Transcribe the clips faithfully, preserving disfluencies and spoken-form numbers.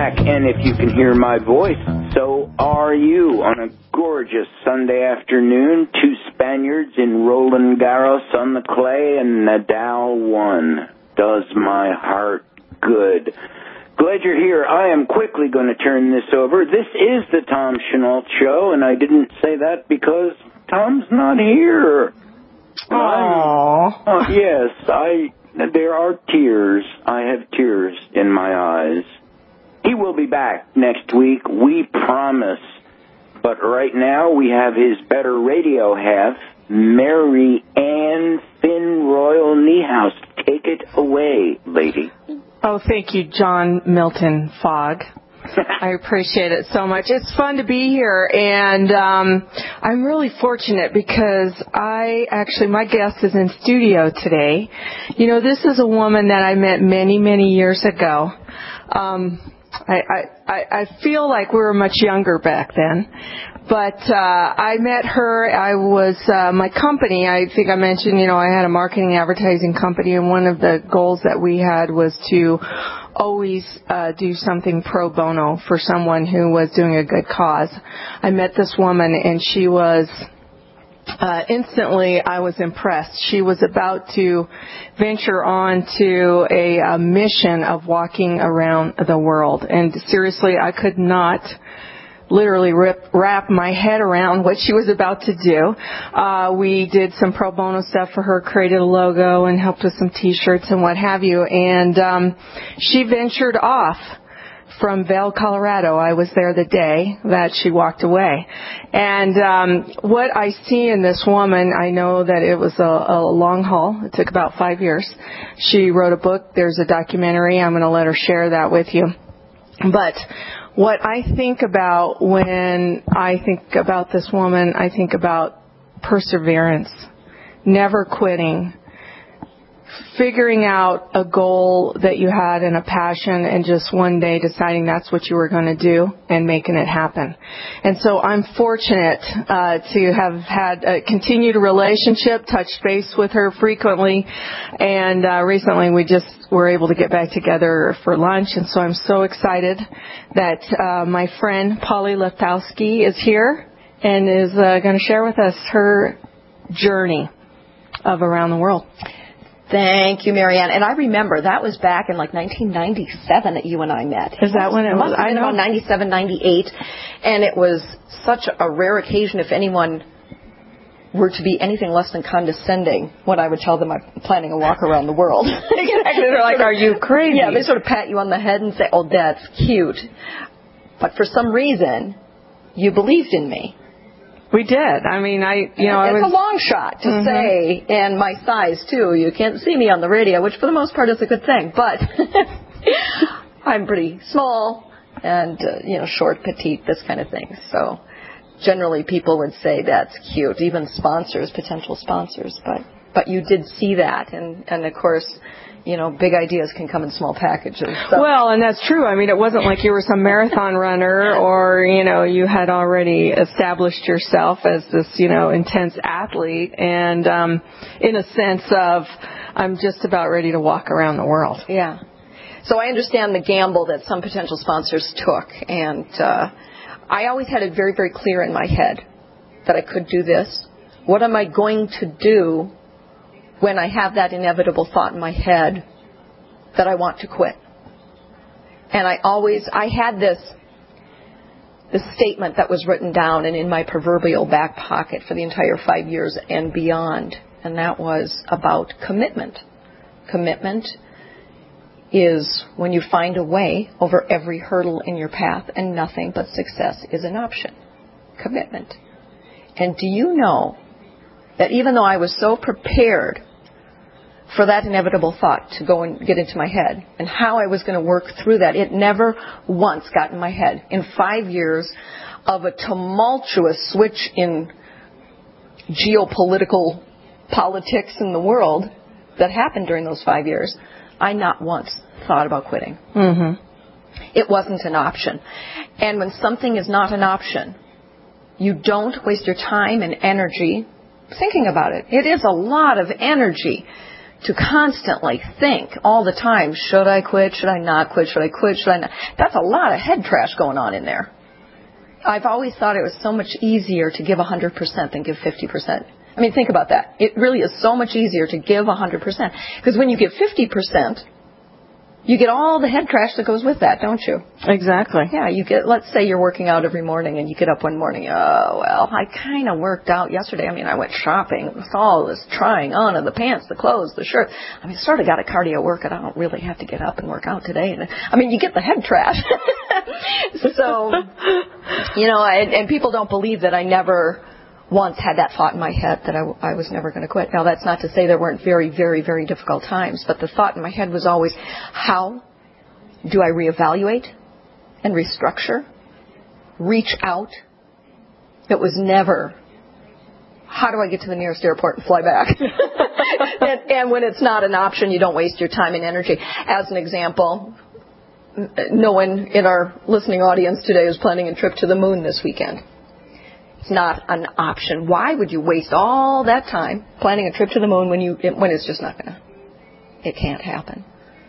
back, and if you can hear my voice, so are you. On a gorgeous Sunday afternoon, two Spaniards in Roland Garros on the clay, and Nadal won. Does my heart good. Glad you're here. I am quickly going to turn this over. This is the Tom Chenault Show, and I didn't say that because Tom's not here. Aww. Uh, yes, I. There are tears. I have tears in my eyes. He will be back next week, we promise. But right now we have his better radio half, Mary Ann Finn Royal Niehaus. Take it away, lady. Oh, thank you, John Milton Fogg. I appreciate it so much. It's fun to be here, and um, I'm really fortunate because I actually, my guest is in studio today. You know, this is a woman that I met many, many years ago. Um, I, I, I feel like we were much younger back then. But uh, I met her. I was, uh, my company, I think I mentioned, you know, I had a marketing advertising company, and one of the goals that we had was to always uh, do something pro bono for someone who was doing a good cause. I met this woman, and she was... Uh, instantly, I was impressed. She was about to venture on to a, a mission of walking around the world. And seriously, I could not literally rip, wrap my head around what she was about to do. Uh, we did some pro bono stuff for her, created a logo, and helped with some T-shirts and what have you. And um, she ventured off from Vail, Colorado. I was there the day that she walked away. And um, what I see in this woman, I know that it was a, a long haul. It took about five years. She wrote a book. There's a documentary. I'm going to let her share that with you. But what I think about when I think about this woman, I think about perseverance, never quitting, figuring out a goal that you had and a passion, and just one day deciding that's what you were going to do and making it happen. And so I'm fortunate uh, to have had a continued relationship, touched base with her frequently, and uh, recently we just were able to get back together for lunch. And so I'm so excited that uh, my friend Polly Lefkowski is here and is uh, going to share with us her journey of around the world. Thank you, Marianne. And I remember that was back in like nineteen ninety-seven that you and I met. Is that when it was? It must have been about ninety-seven, ninety-eight. And it was such a rare occasion if anyone were to be anything less than condescending when I would tell them I'm planning a walk around the world. Exactly. They're like, are you crazy? Yeah, they sort of pat you on the head and say, oh, that's cute. But for some reason, you believed in me. We did. I mean, I, you know, it's I was... a long shot to mm-hmm. say, and my size, too. You can't see me on the radio, which for the most part is a good thing. But I'm pretty small and, uh, you know, short, petite, this kind of thing. So generally people would say that's cute, even sponsors, potential sponsors. But but you did see that. And, and of course, you know, big ideas can come in small packages. So. Well, and that's true. I mean, it wasn't like you were some marathon runner or, you know, you had already established yourself as this, you know, intense athlete. And um, in a sense of, I'm just about ready to walk around the world. Yeah. So I understand the gamble that some potential sponsors took. And uh, I always had it very, very clear in my head that I could do this. What am I going to do when I have that inevitable thought in my head that I want to quit? And I always, I had this, this statement that was written down and in my proverbial back pocket for the entire five years and beyond. And that was about commitment. Commitment is when you find a way over every hurdle in your path and nothing but success is an option. Commitment. And do you know that even though I was so prepared for that inevitable thought to go and get into my head and how I was going to work through that, it never once got in my head. In five years of a tumultuous switch in geopolitical politics in the world that happened during those five years, I not once thought about quitting. Mm-hmm. It wasn't an option. And when something is not an option, you don't waste your time and energy thinking about it. It is a lot of energy to constantly think all the time, should I quit, should I not quit, should I quit, should I not? That's a lot of head trash going on in there. I've always thought it was so much easier to give one hundred percent than give fifty percent. I mean, think about that. It really is so much easier to give one hundred percent. Because when you give fifty percent, you get all the head trash that goes with that, don't you? Exactly. Yeah, you get, let's say you're working out every morning and you get up one morning, oh, well, I kind of worked out yesterday. I mean, I went shopping. It's all this trying on of the pants, the clothes, the shirt. I mean, sort of got a cardio workout. I don't really have to get up and work out today. And I mean, you get the head trash. So, you know, and, and people don't believe that I never once had that thought in my head that I, I was never going to quit. Now, that's not to say there weren't very, very, very difficult times, but the thought in my head was always, how do I reevaluate and restructure, reach out? It was never, how do I get to the nearest airport and fly back? and, and when it's not an option, you don't waste your time and energy. As an example, no one in our listening audience today is planning a trip to the moon this weekend. It's not an option. Why would you waste all that time planning a trip to the moon when you when it's just not going to? It can't happen.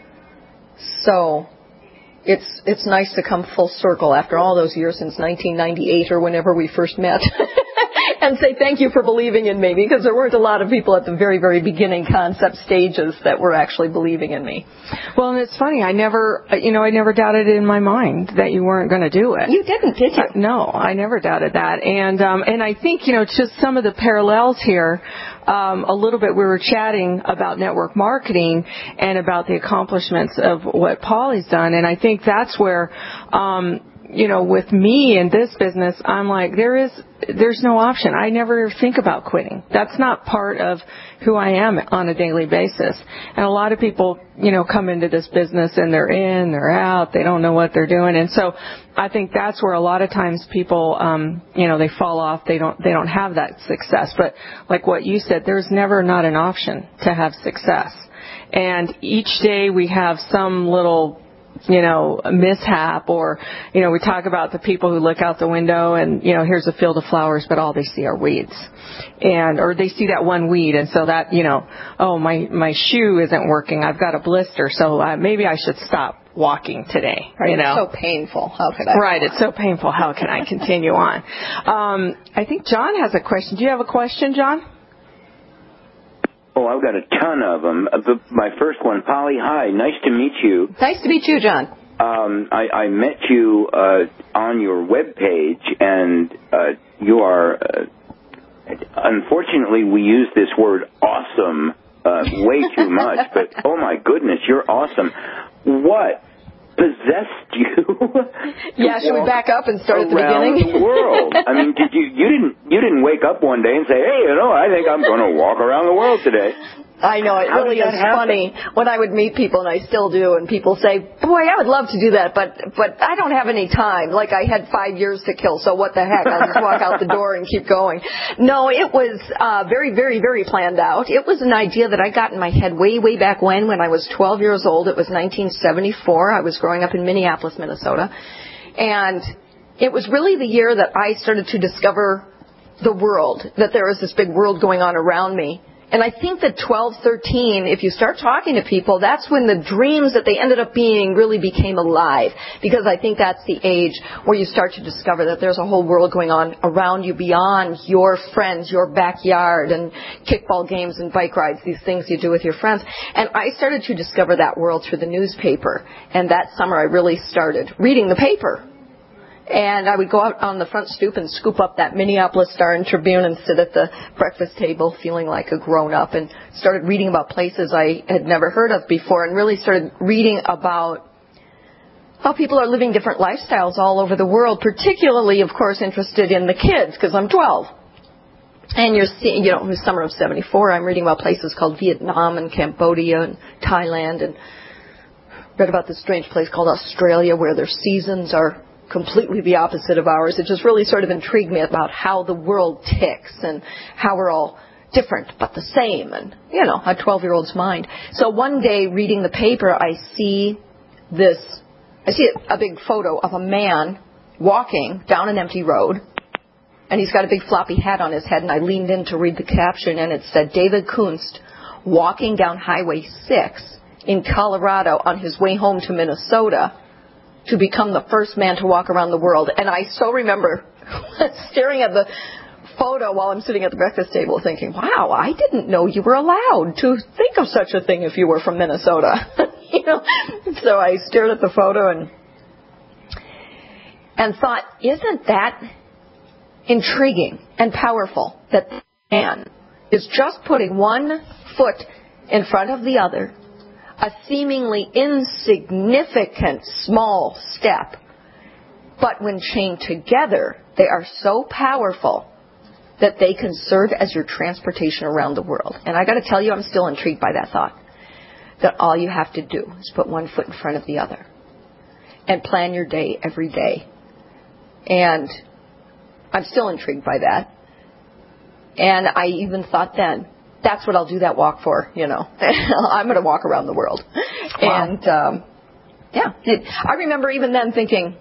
So it's it's nice to come full circle after all those years since nineteen ninety-eight or whenever we first met and say thank you for believing in me, because there weren't a lot of people at the very, very beginning concept stages that were actually believing in me. Well, and it's funny. I never, you know, I never doubted it in my mind that you weren't going to do it. You didn't, did you? Uh, no, I never doubted that. And um, and I think, you know, just some of the parallels here. Um, a little bit, we were chatting about network marketing and about the accomplishments of what Polly's done. And I think that's where, um, you know, with me in this business, I'm like, there is, there's no option. I never think about quitting. That's not part of who I am on a daily basis. And a lot of people, you know, come into this business and they're in, they're out, they don't know what they're doing. And so I think that's where a lot of times people, um, you know, they fall off. They don't, they don't have that success. But like what you said, there's never not an option to have success. And each day we have some little, you know, mishap, or, you know, we talk about the people who look out the window and, you know, here's a field of flowers, but all they see are weeds. And, or they see that one weed. And so that, you know, oh, my, my shoe isn't working. I've got a blister. So uh, maybe I should stop walking today. Right, you know, it's so painful. How could I? Right. It's so painful. How can I continue on? Um, I think John has a question. Do you have a question, John? Oh, I've got a ton of them. Uh, but my first one, Polly, hi, nice to meet you. Nice to meet you, John. Um, I, I met you uh, on your webpage, and uh, you are, uh, unfortunately, we use this word awesome uh, way too much, but oh my goodness, you're awesome. What possessed you? Yeah, should we back up and start at the around beginning? the world. I mean, did you you didn't you didn't wake up one day and say, hey, you know, I think I'm going to walk around the world today. I know, it How really did is that happen? funny when I would meet people, and I still do, and people say, boy, I would love to do that, but but I don't have any time. Like, I had five years to kill, so what the heck? I'll just walk out the door and keep going. No, it was uh, very, very, very planned out. It was an idea that I got in my head way, way back when, when I was twelve years old. It was nineteen seventy-four. I was growing up in Minneapolis, Minnesota. And it was really the year that I started to discover the world, that there was this big world going on around me. And I think that twelve, thirteen, if you start talking to people, that's when the dreams that they ended up being really became alive. Because I think that's the age where you start to discover that there's a whole world going on around you beyond your friends, your backyard, and kickball games and bike rides, these things you do with your friends. And I started to discover that world through the newspaper. And that summer I really started reading the paper. And I would go out on the front stoop and scoop up that Minneapolis Star and Tribune and sit at the breakfast table feeling like a grown-up, and started reading about places I had never heard of before, and really started reading about how people are living different lifestyles all over the world, particularly, of course, interested in the kids, because I'm twelve. And you're seeing, you know, it was summer of seventy-four, I'm reading about places called Vietnam and Cambodia and Thailand, and read about this strange place called Australia where their seasons are completely the opposite of ours. It just really sort of intrigued me about how the world ticks and how we're all different but the same, and, you know, a twelve-year-old's mind. So one day, reading the paper, I see this, I see a big photo of a man walking down an empty road, and he's got a big floppy hat on his head, and I leaned in to read the caption, and it said, David Kunst walking down Highway six in Colorado on his way home to Minnesota to become the first man to walk around the world. And I so remember staring at the photo while I'm sitting at the breakfast table thinking, wow, I didn't know you were allowed to think of such a thing if you were from Minnesota. you know, so I stared at the photo and and thought, isn't that intriguing and powerful that the man is just putting one foot in front of the other, a seemingly insignificant small step, but when chained together, they are so powerful that they can serve as your transportation around the world. And I got to tell you, I'm still intrigued by that thought, that all you have to do is put one foot in front of the other and plan your day every day. And I'm still intrigued by that. And I even thought then, that's what I'll do that walk for, you know. I'm going to walk around the world. Wow. And, um, yeah, it, I remember even then thinking,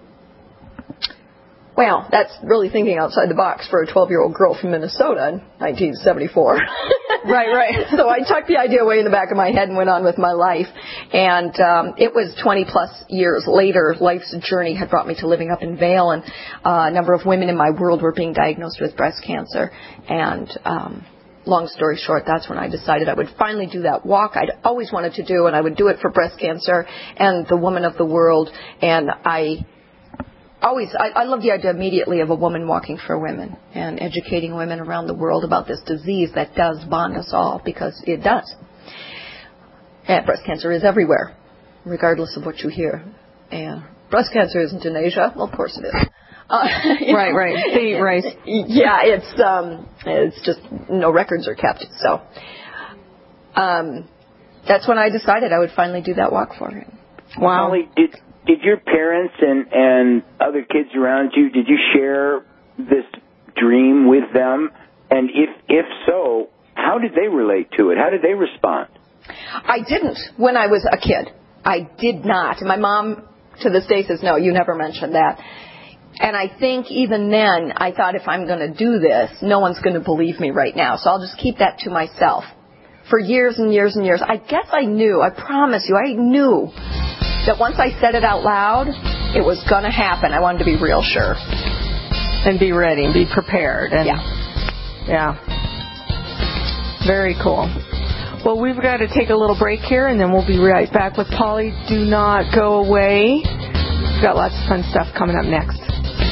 well, that's really thinking outside the box for a twelve-year-old girl from Minnesota in nineteen seventy-four. Right, right. So I tucked the idea away in the back of my head and went on with my life. And um, it was twenty-plus years later, life's journey had brought me to living up in Vail, and uh, a number of women in my world were being diagnosed with breast cancer. And um, long story short, that's when I decided I would finally do that walk I'd always wanted to do, and I would do it for breast cancer and the woman of the world. And I... Always, I, I love the idea immediately of a woman walking for women and educating women around the world about this disease that does bond us all, because it does. And breast cancer is everywhere, regardless of what you hear. And breast cancer isn't in Asia. Well, of course it is. Uh, right, know, right. See, right. Yeah, it's um, it's just no records are kept. So um, that's when I decided I would finally do that walk for him. Wow. Molly, did did your parents and and other kids around you, did you share this dream with them? And if if so, how did they relate to it? How did they respond? I didn't when I was a kid. I did not. And my mom to this day says, no, you never mentioned that. And I think even then I thought, if I'm going to do this, no one's going to believe me right now. So I'll just keep that to myself. For years and years and years, I guess I knew, I promise you, I knew that once I said it out loud, it was going to happen. I wanted to be real sure. And be ready and be prepared. And yeah. Yeah. Very cool. Well, we've got to take a little break here, and then we'll be right back with Polly. Do not go away. We've got lots of fun stuff coming up next.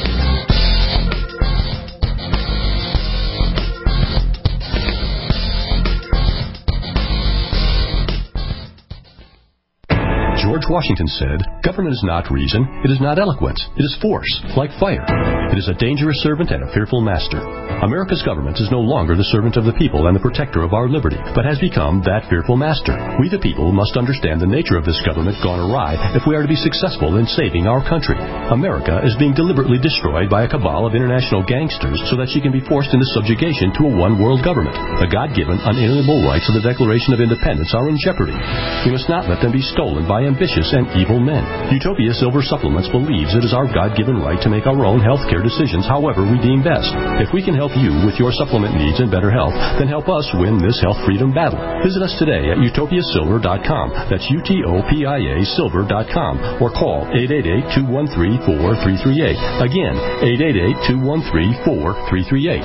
George Washington said, government is not reason, it is not eloquence, it is force, like fire. It is a dangerous servant and a fearful master. America's government is no longer the servant of the people and the protector of our liberty, but has become that fearful master. We the people must understand the nature of this government gone awry if we are to be successful in saving our country. America is being deliberately destroyed by a cabal of international gangsters so that she can be forced into subjugation to a one-world government. The God-given, unalienable rights of the Declaration of Independence are in jeopardy. We must not let them be stolen by ambitious and evil men. Utopia Silver Supplements believes it is our God-given right to make our own health care decisions however we deem best. If we can help you with your supplement needs and better health, then help us win this health freedom battle. Visit us today at utopia silver dot com. That's U T O P I A silver dot com. Or call eight eight eight, two one three, four three three eight. Again, eight eight eight, two one three, four three three eight.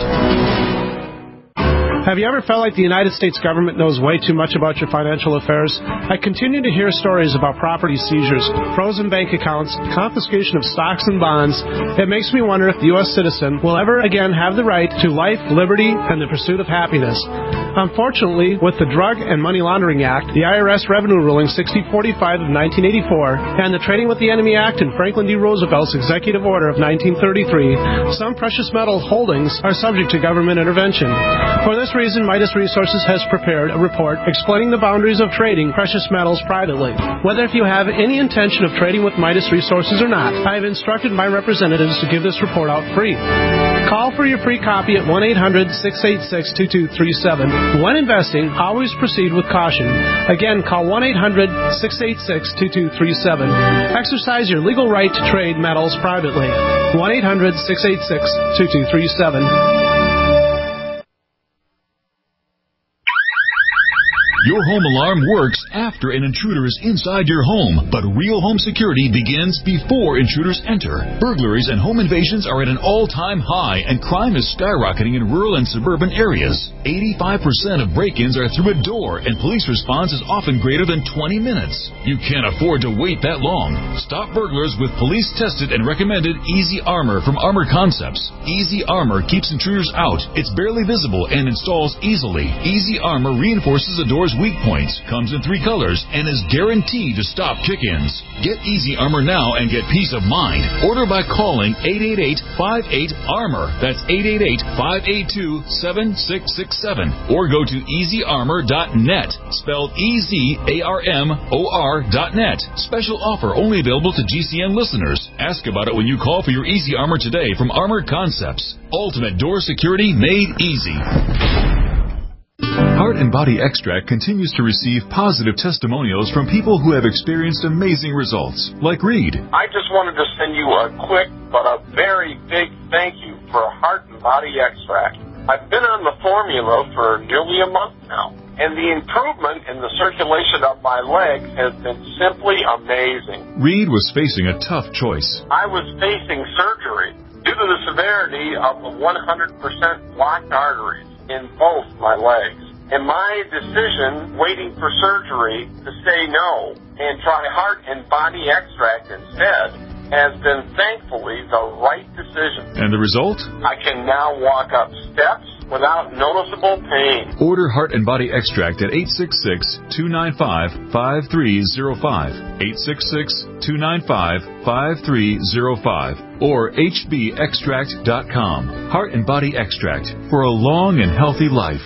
Have you ever felt like the United States government knows way too much about your financial affairs? I continue to hear stories about property seizures, frozen bank accounts, confiscation of stocks and bonds. It makes me wonder if the U S citizen will ever again have the right to life, liberty, and the pursuit of happiness. Unfortunately, with the Drug and Money Laundering Act, the I R S Revenue Ruling sixty forty-five of nineteen eighty-four, and the Trading with the Enemy Act and Franklin D. Roosevelt's Executive Order of nineteen thirty-three, some precious metal holdings are subject to government intervention. For this reason, Midas Resources has prepared a report explaining the boundaries of trading precious metals privately. Whether if you have any intention of trading with Midas Resources or not, I have instructed my representatives to give this report out free. Call for your free copy at one eight hundred, six eight six, two two three seven. When investing, always proceed with caution. Again, call one eight hundred, six eight six, two two three seven. Exercise your legal right to trade metals privately. one eight hundred, six eight six, two two three seven. Your home alarm works after an intruder is inside your home, but real home security begins before intruders enter. Burglaries and home invasions are at an all-time high, and crime is skyrocketing in rural and suburban areas. eighty-five percent of break-ins are through a door, and police response is often greater than twenty minutes. You can't afford to wait that long. Stop burglars with police-tested and recommended Easy Armor from Armor Concepts. Easy Armor keeps intruders out. It's barely visible and installs easily. Easy Armor reinforces a door's weak points, comes in three colors, and is guaranteed to stop kick-ins. Get Easy Armor now and get peace of mind. Order by calling eight eight eight, five eight, ARMOR. That's eight eight eight, five eight two, seven six six seven. Or go to easy armor dot net, spelled E Z A R M O R dot net. Special offer only available to G C N listeners. Ask about it when you call for your Easy Armor today from Armor Concepts. Ultimate door security made easy. Heart and Body Extract continues to receive positive testimonials from people who have experienced amazing results, like Reed. I just wanted to send you a quick but a very big thank you for Heart and Body Extract. I've been on the formula for nearly a month now, and the improvement in the circulation of my legs has been simply amazing. Reed was facing a tough choice. I was facing surgery due to the severity of the one hundred percent blocked arteries in both my legs. And my decision, waiting for surgery, to say no and try Heart and Body Extract instead, has been thankfully the right decision. And the result? I can now walk up steps without noticeable pain. Order Heart and Body Extract at eight six six, two nine five, five three zero five, eight six six, two nine five, five three zero five, or H B extract dot com. Heart and Body Extract for a long and healthy life.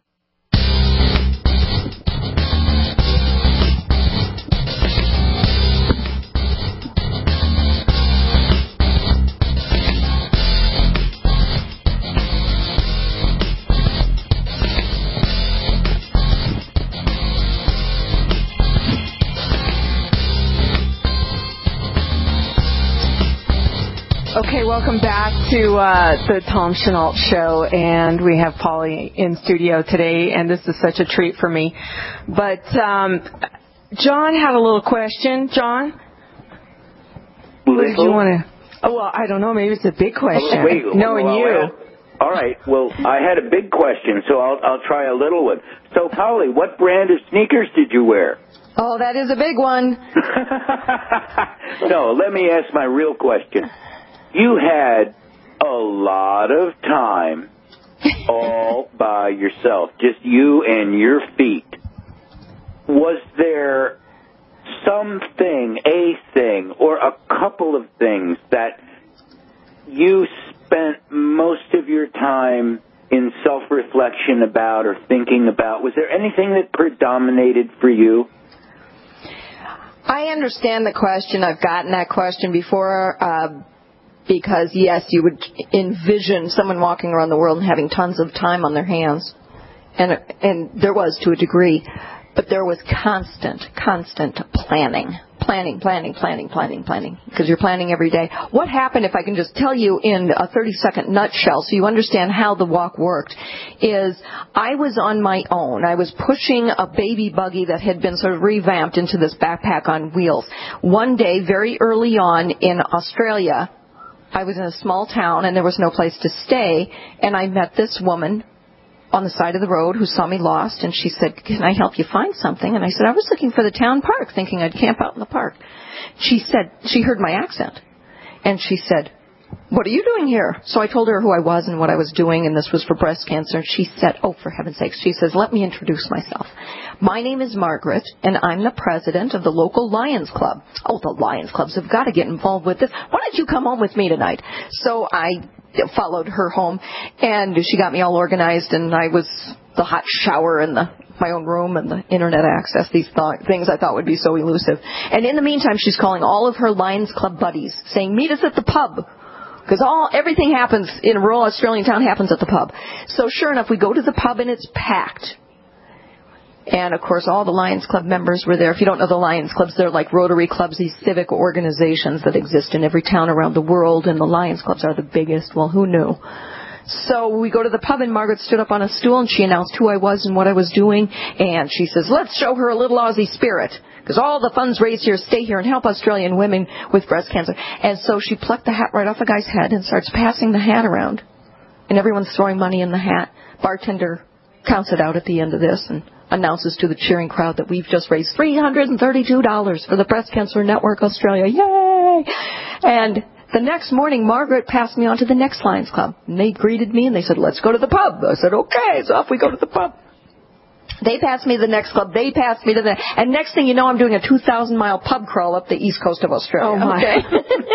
Okay, welcome back to uh, the Tom Chenault Show, and we have Polly in studio today, and this is such a treat for me. But um, John had a little question. John, what did you want to? Oh, well, I don't know. Maybe it's a big question. Oh, wait, knowing well, you. All right. Well, I had a big question, so I'll I'll try a little one. So, Polly, what brand of sneakers did you wear? Oh, that is a big one. No, let me ask my real question. You had a lot of time all by yourself, just you and your feet. Was there something, a thing, or a couple of things that you spent most of your time in self-reflection about or thinking about? Was there anything that predominated for you? I understand the question. I've gotten that question before. Uh, Because, yes, you would envision someone walking around the world and having tons of time on their hands. And and there was to a degree. But there was constant, constant planning. Planning, planning, planning, planning, planning. Because you're planning every day. What happened, if I can just tell you in a thirty-second nutshell so you understand how the walk worked, is I was on my own. I was pushing a baby buggy that had been sort of revamped into this backpack on wheels. One day, very early on in Australia, I was in a small town, and there was no place to stay, and I met this woman on the side of the road who saw me lost, and she said, "Can I help you find something?" And I said, "I was looking for the town park, thinking I'd camp out in the park." She said, she heard my accent, and she said, "What are you doing here?" So I told her who I was and what I was doing, and this was for breast cancer, and she said, "Oh, for heaven's sakes," she says, "let me introduce myself. My name is Margaret, and I'm the president of the local Lions Club." Oh, the Lions Clubs have got to get involved with this. Why don't you come home with me tonight? So I followed her home, and she got me all organized, and I was the hot shower and the my own room and the internet access, these th- things I thought would be so elusive. And in the meantime, she's calling all of her Lions Club buddies, saying, "Meet us at the pub." Because all everything happens in a rural Australian town happens at the pub. So sure enough, we go to the pub, and it's packed. And, of course, all the Lions Club members were there. If you don't know the Lions Clubs, they're like Rotary Clubs, these civic organizations that exist in every town around the world, and the Lions Clubs are the biggest. Well, who knew? So we go to the pub, and Margaret stood up on a stool, and she announced who I was and what I was doing. And she says, let's show her a little Aussie spirit, because all the funds raised here stay here and help Australian women with breast cancer. And so she plucked the hat right off the guy's head and starts passing the hat around. And everyone's throwing money in the hat. Bartender counts it out at the end of this and announces to the cheering crowd that we've just raised three hundred thirty-two dollars for the Breast Cancer Network Australia. Yay! And the next morning, Margaret passed me on to the next Lions Club. And they greeted me, and they said, let's go to the pub. I said, okay, so off we go to the pub. They passed me to the next club. They passed me to the... And next thing you know, I'm doing a two thousand mile pub crawl up the east coast of Australia. Oh, my. Okay?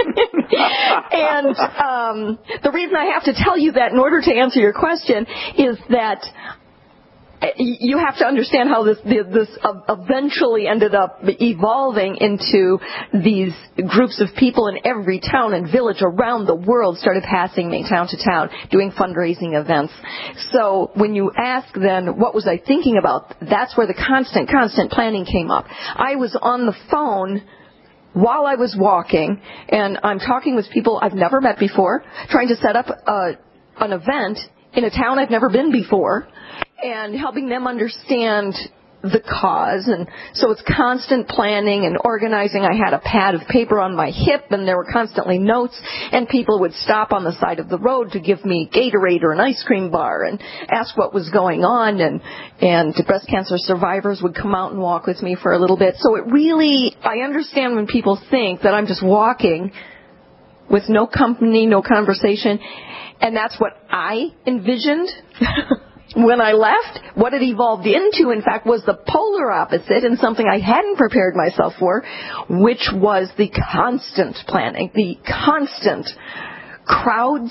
And um, the reason I have to tell you that in order to answer your question is that you have to understand how this this eventually ended up evolving into these groups of people in every town and village around the world started passing me town to town, doing fundraising events. So when you ask then, what was I thinking about, that's where the constant, constant planning came up. I was on the phone while I was walking, and I'm talking with people I've never met before, trying to set up a, an event in a town I've never been before, and helping them understand the cause. And so it's constant planning and organizing. I had a pad of paper on my hip, and there were constantly notes, and people would stop on the side of the road to give me Gatorade or an ice cream bar and ask what was going on, and and breast cancer survivors would come out and walk with me for a little bit. So it really, I understand when people think that I'm just walking with no company, no conversation, and that's what I envisioned when I left. What it evolved into, in fact, was the polar opposite, and something I hadn't prepared myself for, which was the constant planning, the constant crowds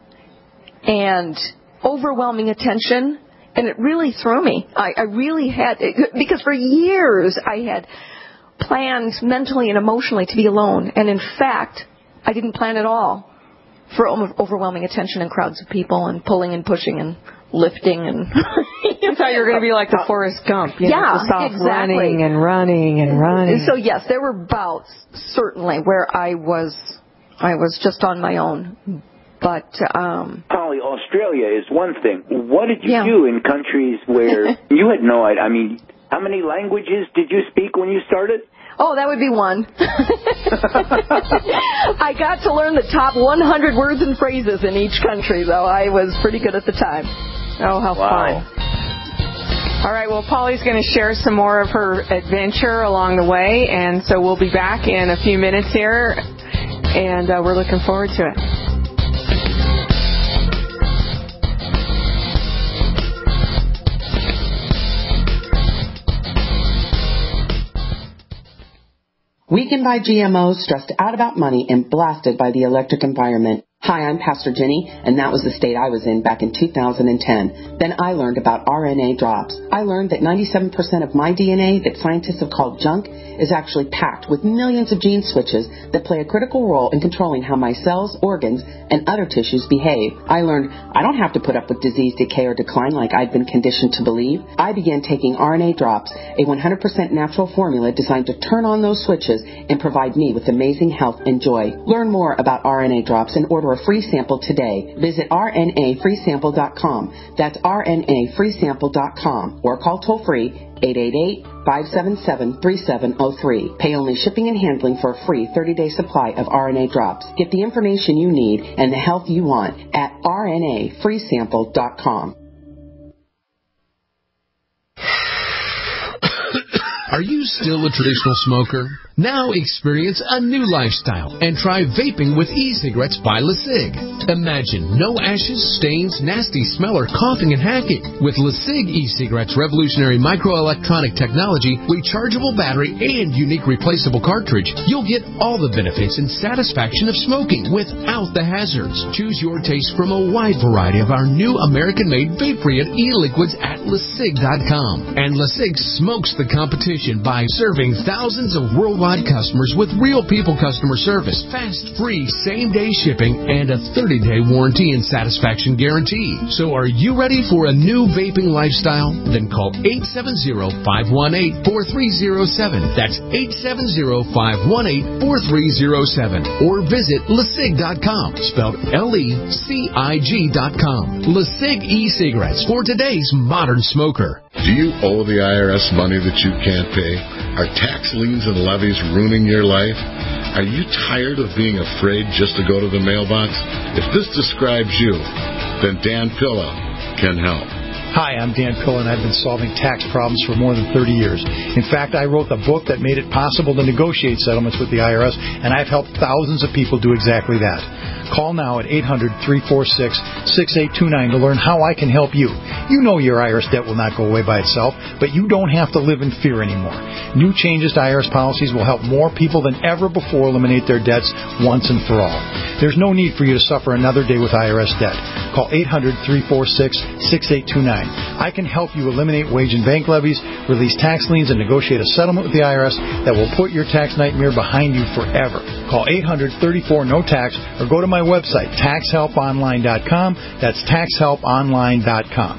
and overwhelming attention, and it really threw me. I, I really had, because for years I had planned mentally and emotionally to be alone, and in fact, I didn't plan at all for overwhelming attention and crowds of people and pulling and pushing and lifting and you thought you were going to be like the Forrest Gump, you yeah, know, just off exactly. running and running and running. So yes, there were bouts certainly where I was I was just on my own. But um Polly, Australia is one thing. What did you yeah. do in countries where you had no idea? I mean, how many languages did you speak when you started? Oh, that would be one. I got to learn the top one hundred words and phrases in each country, though. I was pretty good at the time. Oh, how wow. fun. All right, well, Polly's going to share some more of her adventure along the way, and so we'll be back in a few minutes here, and uh, we're looking forward to it. Weakened by G M Os, stressed out about money, and blasted by the electric environment. Hi, I'm Pastor Jenny, and that was the state I was in back in two thousand ten. Then I learned about R N A drops. I learned that ninety-seven percent of my D N A that scientists have called junk is actually packed with millions of gene switches that play a critical role in controlling how my cells, organs, and other tissues behave. I learned I don't have to put up with disease, decay, or decline like I'd been conditioned to believe. I began taking R N A drops, a one hundred percent natural formula designed to turn on those switches and provide me with amazing health and joy. Learn more about R N A drops and order a free sample today. Visit R N A free sample dot com. That's R N A free sample dot com, or call toll free eight eight eight, five seven seven, three seven zero three. Pay only shipping and handling for a free thirty day supply of R N A drops. Get the information you need and the health you want at R N A free sample dot com. Are you still a traditional smoker? Now experience a new lifestyle and try vaping with e-cigarettes by LeSig. Imagine no ashes, stains, nasty smell, or coughing and hacking. With LeSig e-cigarettes' revolutionary microelectronic technology, rechargeable battery, and unique replaceable cartridge, you'll get all the benefits and satisfaction of smoking without the hazards. Choose your taste from a wide variety of our new American-made vape-free e-liquids at LeSig dot com. And LeSig smokes the competition by serving thousands of worldwide provide customers with real people customer service, fast, free, same-day shipping, and a thirty-day warranty and satisfaction guarantee. So are you ready for a new vaping lifestyle? Then call eight seven zero, five one eight, four three zero seven. That's eight seven zero, five one eight, four three zero seven. Or visit lecig dot com, spelled L E C I G dot com. LeCig e-cigarettes for today's modern smoker. Do you owe the I R S money that you can't pay? Are tax liens and levies ruining your life? Are you tired of being afraid just to go to the mailbox? If this describes you, then Dan Pilla can help. Hi, I'm Dan Pilla, and I've been solving tax problems for more than thirty years. In fact, I wrote the book that made it possible to negotiate settlements with the I R S, and I've helped thousands of people do exactly that. Call now at eight hundred, three four six, six eight two nine to learn how I can help you. You know your I R S debt will not go away by itself, but you don't have to live in fear anymore. New changes to I R S policies will help more people than ever before eliminate their debts once and for all. There's no need for you to suffer another day with I R S debt. Call eight hundred, three four six, six eight two nine. I can help you eliminate wage and bank levies, release tax liens, and negotiate a settlement with the I R S that will put your tax nightmare behind you forever. Call eight hundred, thirty-four, no tax or go to my website, tax help online dot com. That's tax help online dot com.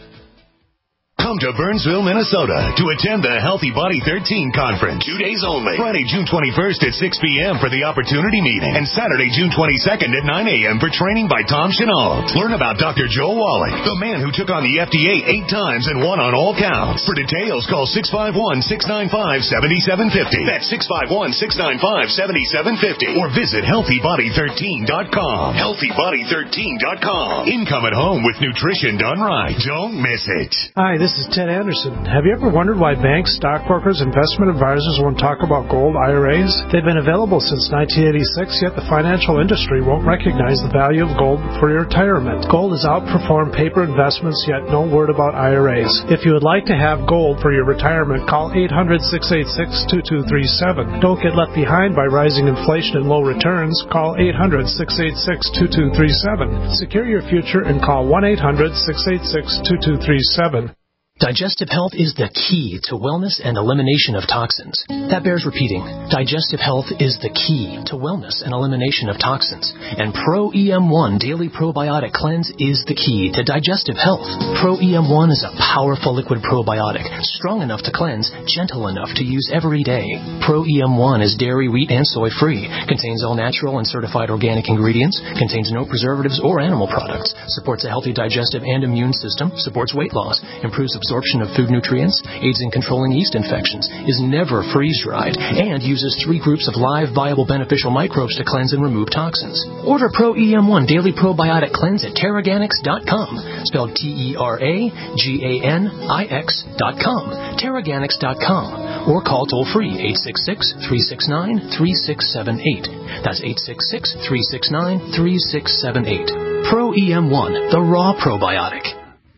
Come to Burnsville, Minnesota to attend the Healthy Body thirteen Conference. Two days only. Friday, June twenty-first at six p.m. for the Opportunity Meeting. And Saturday, June twenty-second at nine a.m. for training by Tom Chenault. Learn about Doctor Joe Wallach, the man who took on the F D A eight times and won on all counts. For details, call six five one, six nine five, seven seven five zero. That's six five one, six nine five, seven seven five zero. Or visit healthy body thirteen dot com. healthy body thirteen dot com. Income at home with nutrition done right. Don't miss it. Hi, this is Ted Anderson. Have you ever wondered why banks, stockbrokers, investment advisors won't talk about gold I R As? They've been available since nineteen eighty-six, yet the financial industry won't recognize the value of gold for your retirement. Gold has outperformed paper investments, yet no word about I R As. If you would like to have gold for your retirement, call eight hundred, six eight six, two two three seven. Don't get left behind by rising inflation and low returns. Call eight hundred, six eight six, two two three seven. Secure your future and call one eight hundred, six eight six, two two three seven. Digestive health is the key to wellness and elimination of toxins. That bears repeating. Digestive health is the key to wellness and elimination of toxins. And Pro E M one Daily Probiotic Cleanse is the key to digestive health. Pro E M one is a powerful liquid probiotic, strong enough to cleanse, gentle enough to use every day. Pro E M one is dairy, wheat, and soy free, contains all natural and certified organic ingredients, contains no preservatives or animal products, supports a healthy digestive and immune system, supports weight loss, improves absorption absorption of food nutrients, aids in controlling yeast infections, is never freeze-dried, and uses three groups of live, viable, beneficial microbes to cleanse and remove toxins. Order Pro E M one Daily Probiotic Cleanse at Terraganix dot com, spelled T E R A G A N I X dot com, Terraganix dot com, or call toll-free eight six six, three six nine, three six seven eight. That's eight six six, three six nine, three six seven eight. Pro E M one, the raw probiotic.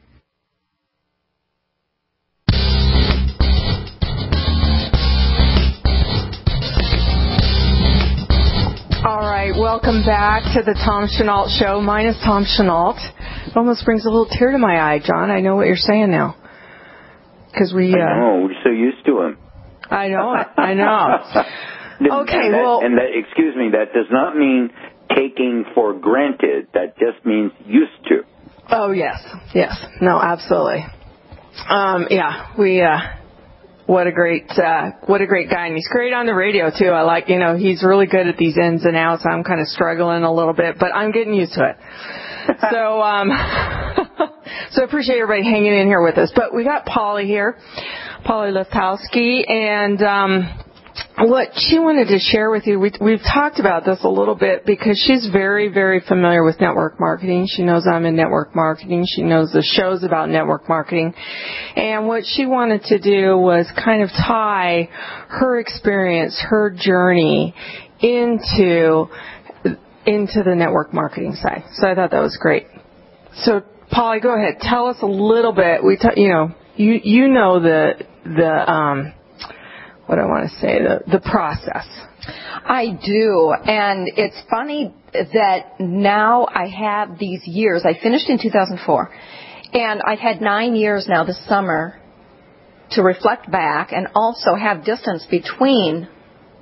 All right, welcome back to the Tom Chenault Show. Mine is Tom Chenault. It almost brings a little tear to my eye, John. I know what you're saying now. Because we... Uh, I know, we're so used to him. I know it. I know. Okay, and that, well... And that, excuse me, that does not mean taking for granted. That just means used to. Oh, yes. Yes. No, absolutely. Um, yeah, we... Uh, What a great, uh, what a great guy. And he's great on the radio, too. I like, you know, he's really good at these ins and outs. I'm kind of struggling a little bit, but I'm getting used to it. so, um, so I appreciate everybody hanging in here with us. But we got Polly here, Polly Lefkowski, and, um, what she wanted to share with you, we, we've talked about this a little bit because she's very, very familiar with network marketing. She knows I'm in network marketing. She knows the shows about network marketing. And what she wanted to do was kind of tie her experience, her journey into, into the network marketing side. So I thought that was great. So, Polly, go ahead. Tell us a little bit. We, t- you know, you, you know the, the, um, what I want to say, the, the process. I do, and it's funny that now I have these years. I finished in two thousand four, and I've had nine years now this summer to reflect back and also have distance between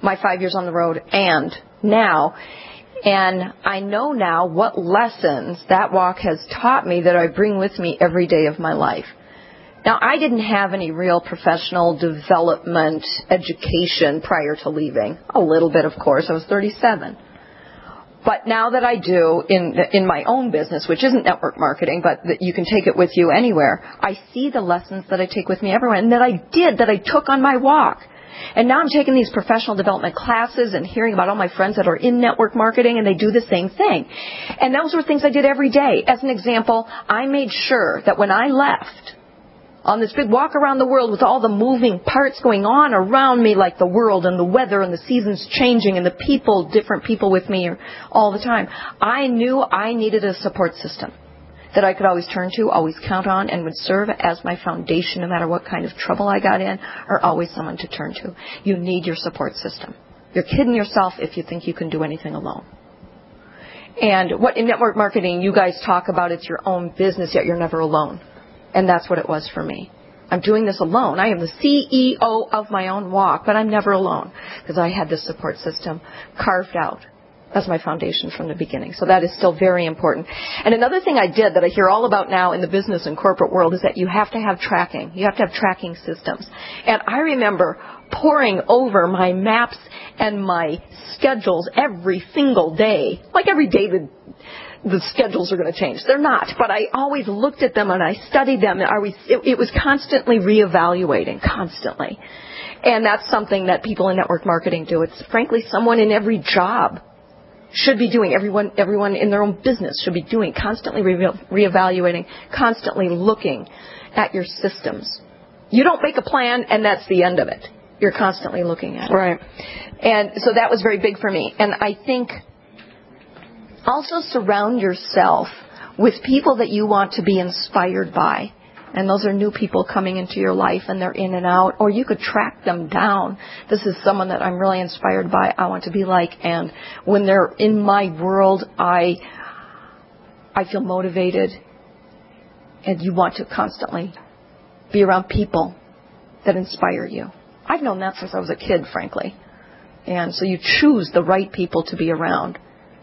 my five years on the road and now. And I know now what lessons that walk has taught me that I bring with me every day of my life. Now, I didn't have any real professional development education prior to leaving. A little bit, of course. I was thirty-seven. But now that I do in in my own business, which isn't network marketing, but that you can take it with you anywhere, I see the lessons that I take with me everywhere and that I did, that I took on my walk. And now I'm taking these professional development classes and hearing about all my friends that are in network marketing, and they do the same thing. And those were things I did every day. As an example, I made sure that when I left on this big walk around the world with all the moving parts going on around me, like the world and the weather and the seasons changing and the people, different people with me all the time, I knew I needed a support system that I could always turn to, always count on, and would serve as my foundation no matter what kind of trouble I got in, or always someone to turn to. You need your support system. You're kidding yourself if you think you can do anything alone. And what in network marketing you guys talk about, it's your own business, yet you're never alone. And that's what it was for me. I'm doing this alone. I am the C E O of my own walk, but I'm never alone because I had this support system carved out. That's my foundation from the beginning. So that is still very important. And another thing I did that I hear all about now in the business and corporate world is that you have to have tracking. You have to have tracking systems. And I remember poring over my maps and my schedules every single day. Like every day the, the schedules are going to change. They're not. But I always looked at them and I studied them. I was, it, it was constantly reevaluating, constantly. And that's something that people in network marketing do. It's frankly someone in every job should be doing. Everyone, everyone in their own business should be doing, constantly re- reevaluating, constantly looking at your systems. You don't make a plan and that's the end of it. You're constantly looking at it. Right. And so that was very big for me. And I think also surround yourself with people that you want to be inspired by. And those are new people coming into your life and they're in and out. Or you could track them down. This is someone that I'm really inspired by, I want to be like. And when they're in my world, I I feel motivated. And you want to constantly be around people that inspire you. I've known that since I was a kid, frankly. And so you choose the right people to be around.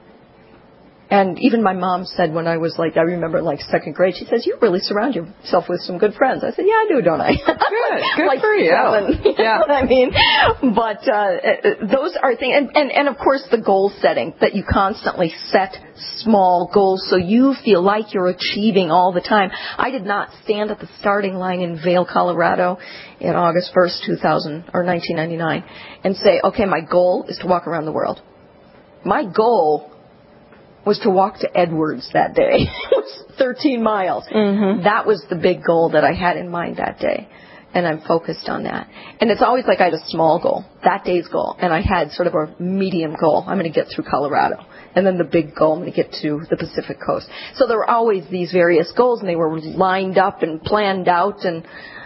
And even my mom said when I was like, I remember like second grade, she says, you really surround yourself with some good friends. I said, yeah, I do, don't I? Good. Good like for you. Seven, you yeah. know what I mean? But uh, those are things. And, and, and, of course, the goal setting, that you constantly set small goals so you feel like you're achieving all the time. I did not stand at the starting line in Vail, Colorado in August first, two thousand, or nineteen ninety-nine, and say, okay, my goal is to walk around the world. My goal was to walk to Edwards that day. It was thirteen miles. Mm-hmm. That was the big goal that I had in mind that day. And I'm focused on that. And it's always like I had a small goal, that day's goal. And I had sort of a medium goal. I'm going to get through Colorado. And then the big goal, I'm going to get to the Pacific Coast. So there were always these various goals, and they were lined up and planned out. And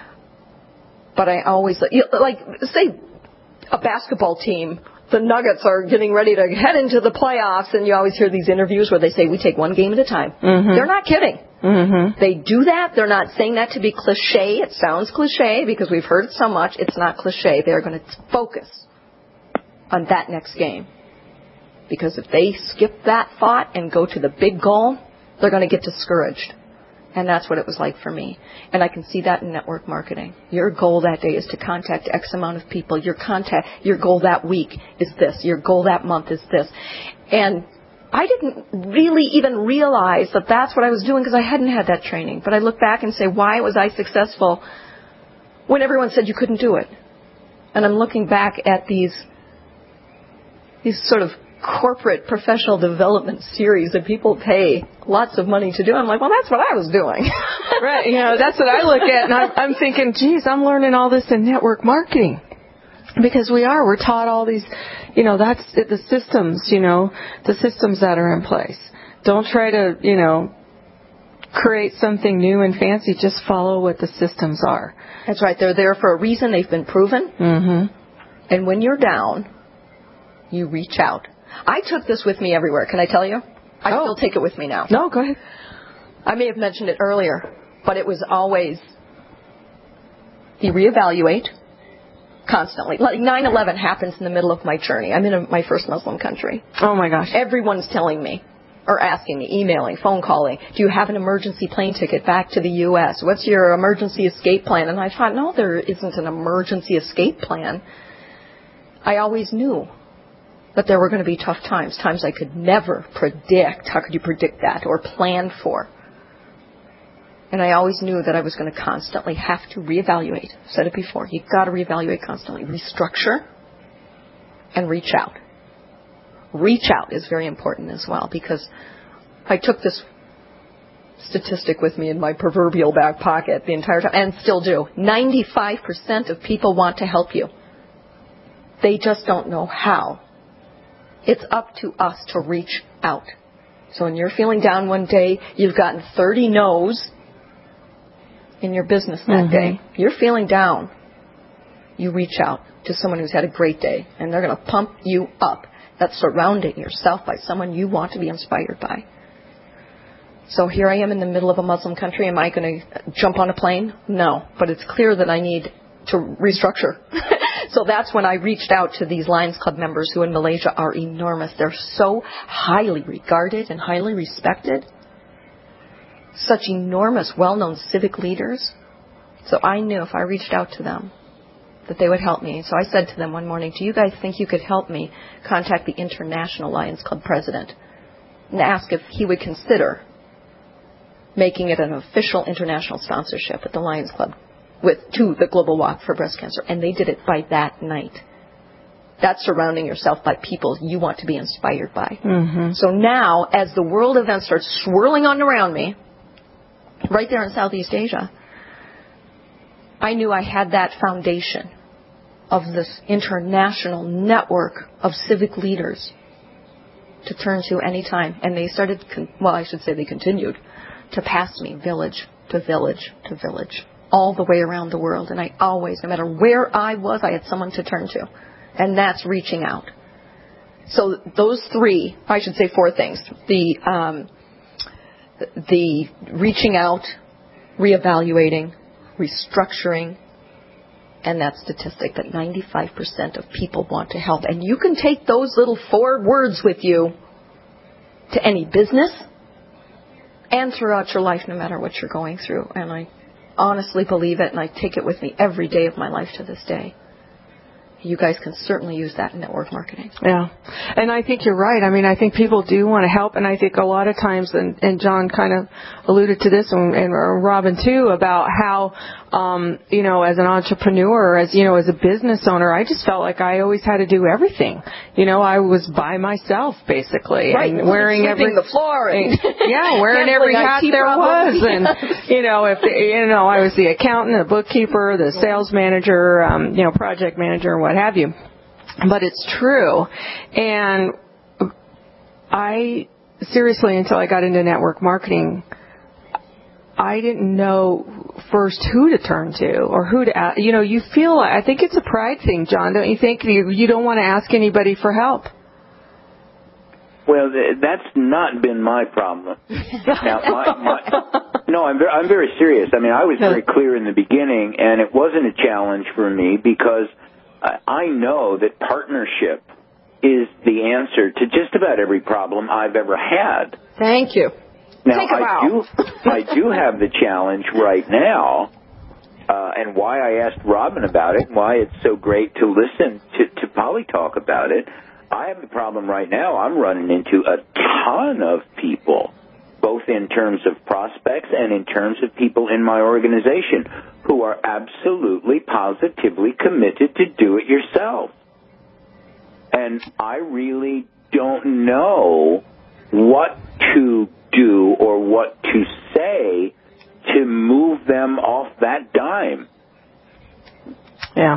But I always, like, say a basketball team, the Nuggets are getting ready to head into the playoffs, and you always hear these interviews where they say, we take one game at a time. Mm-hmm. They're not kidding. Mm-hmm. They do that. They're not saying that to be cliche. It sounds cliche because we've heard it so much. It's not cliche. They're going to focus on that next game. Because if they skip that thought and go to the big goal, they're going to get discouraged. And that's what it was like for me. And I can see that in network marketing. Your goal that day is to contact X amount of people. Your contact, your goal that week is this. Your goal that month is this. And I didn't really even realize that that's what I was doing because I hadn't had that training. But I look back and say, why was I successful when everyone said you couldn't do it? And I'm looking back at these, these sort of corporate professional development series that people pay lots of money to do. I'm like, well, that's what I was doing. Right. You know, that's what I look at, and I'm, I'm thinking, geez, I'm learning all this in network marketing. Because we are. We're taught all these, you know, that's the systems, you know, the systems that are in place. Don't try to, you know, create something new and fancy. Just follow what the systems are. That's right. They're there for a reason. They've been proven. Mm-hmm. And when you're down, you reach out. I took this with me everywhere. Can I tell you? I oh. still take it with me now. No, go ahead. I may have mentioned it earlier, but it was always you reevaluate, constantly. Like nine eleven happens in the middle of my journey. I'm in a, my first Muslim country. Oh, my gosh. Everyone's telling me, or asking me, emailing, phone calling, do you have an emergency plane ticket back to the U S? What's your emergency escape plan? And I thought, no, there isn't an emergency escape plan. I always knew that there were going to be tough times, times I could never predict. How could you predict that or plan for? And I always knew that I was going to constantly have to reevaluate. I've said it before. You've got to reevaluate constantly. Restructure and reach out. Reach out is very important as well, because I took this statistic with me in my proverbial back pocket the entire time, and still do. ninety-five percent of people want to help you. They just don't know how. It's up to us to reach out. So when you're feeling down one day, you've gotten thirty no's in your business that mm-hmm. day. You're feeling down. You reach out to someone who's had a great day, and they're going to pump you up. That's surrounding yourself by someone you want to be inspired by. So here I am in the middle of a Muslim country. Am I going to jump on a plane? No. But it's clear that I need to restructure. So that's when I reached out to these Lions Club members who in Malaysia are enormous. They're so highly regarded and highly respected. Such enormous, well-known civic leaders. So I knew if I reached out to them that they would help me. So I said to them one morning, do you guys think you could help me contact the International Lions Club president and ask if he would consider making it an official international sponsorship at the Lions Club with to the Global Walk for Breast Cancer? And they did it by that night. That's surrounding yourself by people you want to be inspired by. Mm-hmm. So now, as the world events start swirling on around me, right there in Southeast Asia, I knew I had that foundation of this international network of civic leaders to turn to any time. And they started, con- well, I should say they continued to pass me village to village to village, all the way around the world. And I always, no matter where I was, I had someone to turn to. And that's reaching out. So those three, I should say four things. The, um, the reaching out, reevaluating, restructuring, and that statistic that ninety-five percent of people want to help. And you can take those little four words with you to any business and throughout your life, no matter what you're going through. And I honestly believe it, and I take it with me every day of my life to this day. You guys can certainly use that in network marketing. Yeah. And I think you're right. I mean, I think people do want to help, and I think a lot of times, and, and John kind of alluded to this, and, and Robin too, about how, um, you know, as an entrepreneur, as, you know, as a business owner, I just felt like I always had to do everything. You know, I was by myself, basically. Right. And wearing every, the floor. And yeah, wearing every hat there was. And, you know, if, you know, I was the accountant, the bookkeeper, the sales manager, um, you know, project manager, what have you. But it's true. And I, seriously, until I got into network marketing, I didn't know first who to turn to or who to ask. You know, you feel, I think it's a pride thing, John, don't you think? You, you don't want to ask anybody for help. Well, that's not been my problem. Now, my, my, no, I'm very, I'm very serious. I mean, I was very clear in the beginning, and it wasn't a challenge for me because I know that partnership is the answer to just about every problem I've ever had. Thank you. Now, Take a bow. I do, I do have the challenge right now, uh, and why I asked Robin about it, and why it's so great to listen to, to Polly talk about it. I have the problem right now. I'm running into a ton of people, both in terms of prospects and in terms of people in my organization who are absolutely, positively committed to do it yourself. And I really don't know what to do or what to say to move them off that dime. Yeah.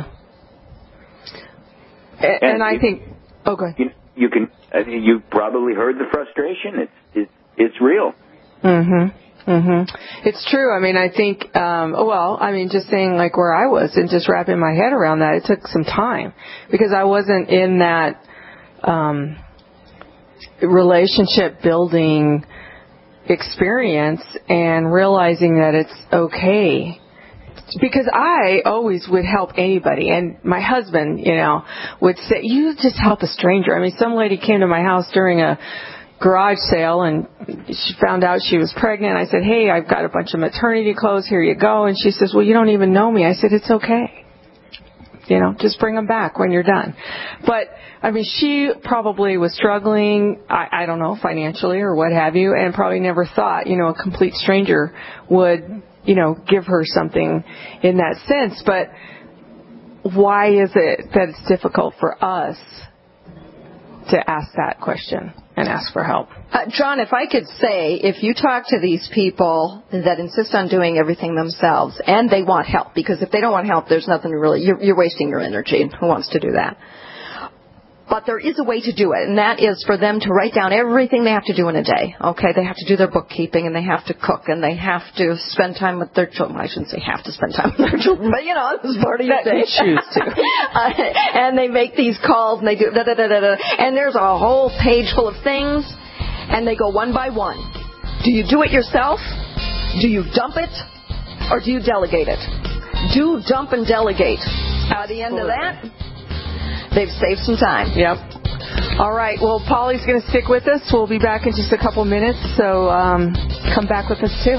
And, and I you, think, okay. You, you can, I mean, you probably heard the frustration. It's, it's, it's real. Mm-hmm. Mm-hmm. It's true. I mean, I think, um, well, I mean, just saying like where I was and just wrapping my head around that, it took some time because I wasn't in that, um, relationship building experience and realizing that it's okay because I always would help anybody, and my husband, you know, would say, you just help a stranger. I mean, some lady came to my house during a garage sale, and she found out she was pregnant. I said, hey, I've got a bunch of maternity clothes. Here you go. And she says, well, you don't even know me. I said, it's okay. You know, just bring them back when you're done. But, I mean, she probably was struggling, I, I don't know, financially or what have you, and probably never thought, you know, a complete stranger would, you know, give her something in that sense. But why is it that it's difficult for us to ask that question and ask for help? Uh, John, if I could say, if you talk to these people that insist on doing everything themselves and they want help, because if they don't want help, there's nothing really, you're, you're wasting your energy, and who wants to do that? But there is a way to do it, and that is for them to write down everything they have to do in a day. Okay, they have to do their bookkeeping, and they have to cook, and they have to spend time with their children. I shouldn't say have to spend time with their children, but you know, it's part of your day. Choose to. uh, and they make these calls, and they do da da da da da. And there's a whole page full of things, and they go one by one. Do you do it yourself? Do you dump it, or do you delegate it? Do, dump, and delegate. At the end of that, they've saved some time. Yep. All right. Well, Polly's going to stick with us. We'll be back in just a couple minutes, so um, come back with us, too.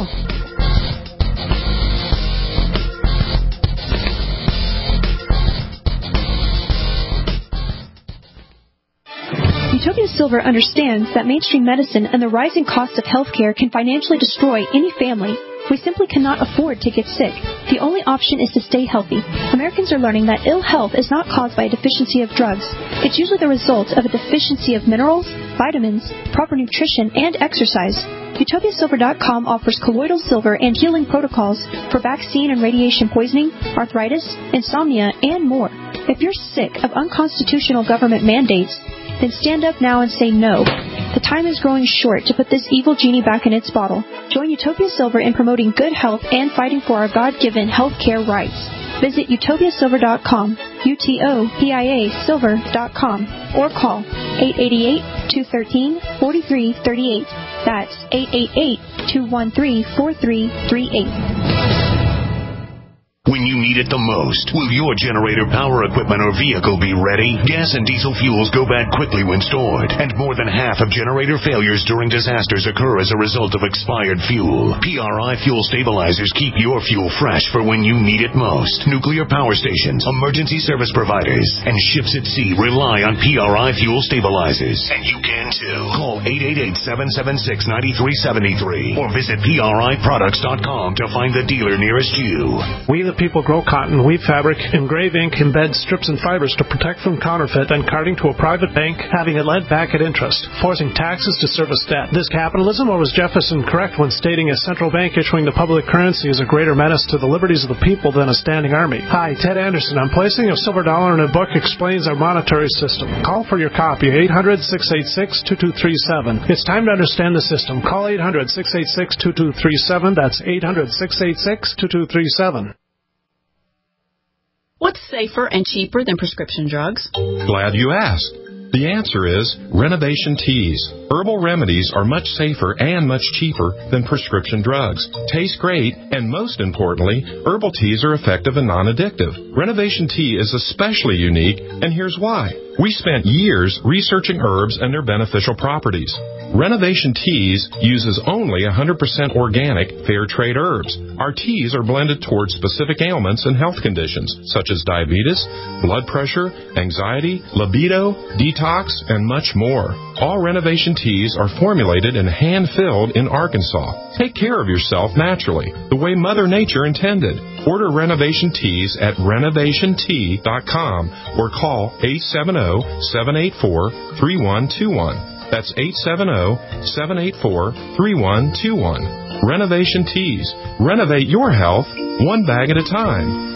Utopia Silver understands that mainstream medicine and the rising cost of healthcare can financially destroy any family. We simply cannot afford to get sick. The only option is to stay healthy. Americans are learning that ill health is not caused by a deficiency of drugs. It's usually the result of a deficiency of minerals, vitamins, proper nutrition, and exercise. Utopia Silver dot com offers colloidal silver and healing protocols for vaccine and radiation poisoning, arthritis, insomnia, and more. If you're sick of unconstitutional government mandates, then stand up now and say no. The time is growing short to put this evil genie back in its bottle. Join Utopia Silver in promoting good health and fighting for our God-given health care rights. Visit Utopia Silver dot com, U T O P I A Silver dot com, or call eight eight eight, two one three, four three three eight. That's eight eight eight, two one three, four three three eight. When you need it the most, will your generator, power equipment, or vehicle be ready? Gas and diesel fuels go bad quickly when stored, and more than half of generator failures during disasters occur as a result of expired fuel. P R I fuel stabilizers keep your fuel fresh for when you need it most. Nuclear power stations, emergency service providers, and ships at sea rely on P R I fuel stabilizers. And you can too. Call eight eight eight, seven seven six, nine three seven three or visit P R I products dot com to find the dealer nearest you. We the people grow cotton, weave fabric, engrave ink, embed strips and fibers to protect from counterfeit and carting to a private bank, having it lent back at interest, forcing taxes to service debt. This capitalism, or was Jefferson correct when stating a central bank issuing the public currency is a greater menace to the liberties of the people than a standing army? Hi, Ted Anderson. I'm placing a silver dollar in a book explains our monetary system. Call for your copy, eight hundred, six eight six, two two three seven. It's time to understand the system. Call eight hundred, six eight six, two two three seven. That's eight hundred, six eight six, two two three seven. What's safer and cheaper than prescription drugs? Glad you asked. The answer is Renovation Teas. Herbal remedies are much safer and much cheaper than prescription drugs. Taste great, and most importantly, herbal teas are effective and non-addictive. Renovation Tea is especially unique, and here's why. We spent years researching herbs and their beneficial properties. Renovation Teas uses only one hundred percent organic, fair trade herbs. Our teas are blended towards specific ailments and health conditions, such as diabetes, blood pressure, anxiety, libido, detox, and much more. All Renovation Teas are formulated and hand-filled in Arkansas. Take care of yourself naturally, the way Mother Nature intended. Order Renovation Teas at renovation tea dot com or call eight seven zero, seven eight four, three one two one. That's eight seven zero, seven eight four, three one two one. Renovation Teas. Renovate your health one bag at a time.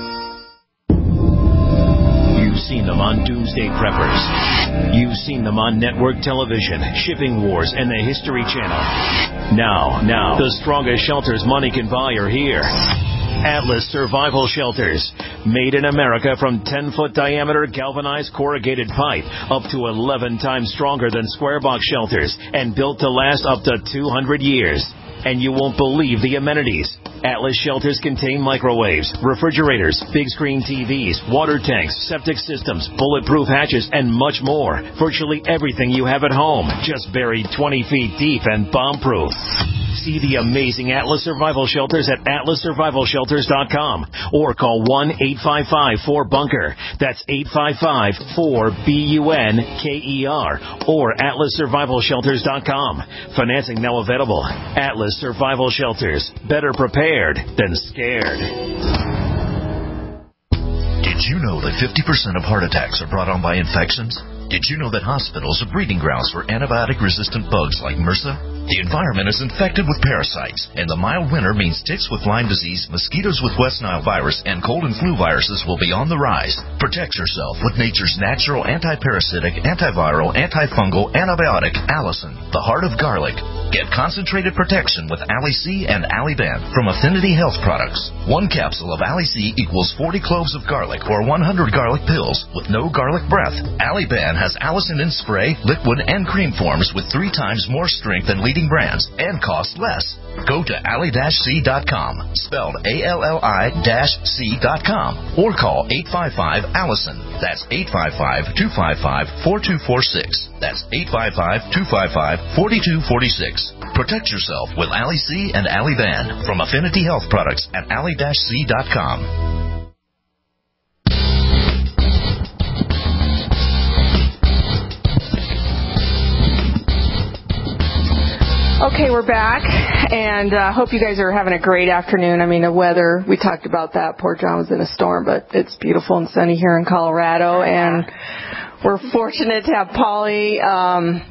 You've seen them on Doomsday Preppers. You've seen them on network television, Shipping Wars, and the History Channel. Now, now, the strongest shelters money can buy are here. Atlas Survival Shelters. Made in America from ten-foot diameter galvanized corrugated pipe, up to eleven times stronger than square box shelters, and built to last up to two hundred years. And you won't believe the amenities. Atlas shelters contain microwaves, refrigerators, big screen T Vs, water tanks, septic systems, bulletproof hatches, and much more. Virtually everything you have at home, just buried twenty feet deep and bomb-proof. See the amazing Atlas Survival Shelters at atlas survival shelters dot com or call one eight five five four bunker. That's eight five five four B U N K E R or atlas survival shelters dot com. Financing now available. Atlas Survival Shelters. Better prepared than scared. Did you know that fifty percent of heart attacks are brought on by infections? Did you know that hospitals are breeding grounds for antibiotic-resistant bugs like MRSA? The environment is infected with parasites, and the mild winter means ticks with Lyme disease, mosquitoes with West Nile virus, and cold and flu viruses will be on the rise. Protect yourself with nature's natural anti-parasitic, antiviral, antifungal antibiotic, Allison, the heart of garlic. Get concentrated protection with Ali-C and Ali-Ban from Affinity Health Products. One capsule of Ali-C equals forty cloves of garlic or one hundred garlic pills with no garlic breath. Ali-Ban has Allison in spray, liquid, and cream forms with three times more strength than leading brands and cost less. Go to ali dash c dot com, spelled A L L I C dot com, or call eight five five Allison. That's eight five five, two five five, four two four six. That's eight five five, two five five, four two four six. Protect yourself with Ali-C and Ali-Ban from Affinity Health Products at ali dash c dot com. Okay, we're back, and I uh, hope you guys are having a great afternoon. I mean, the weather, we talked about that. Poor John was in a storm, but it's beautiful and sunny here in Colorado, and we're fortunate to have Polly um,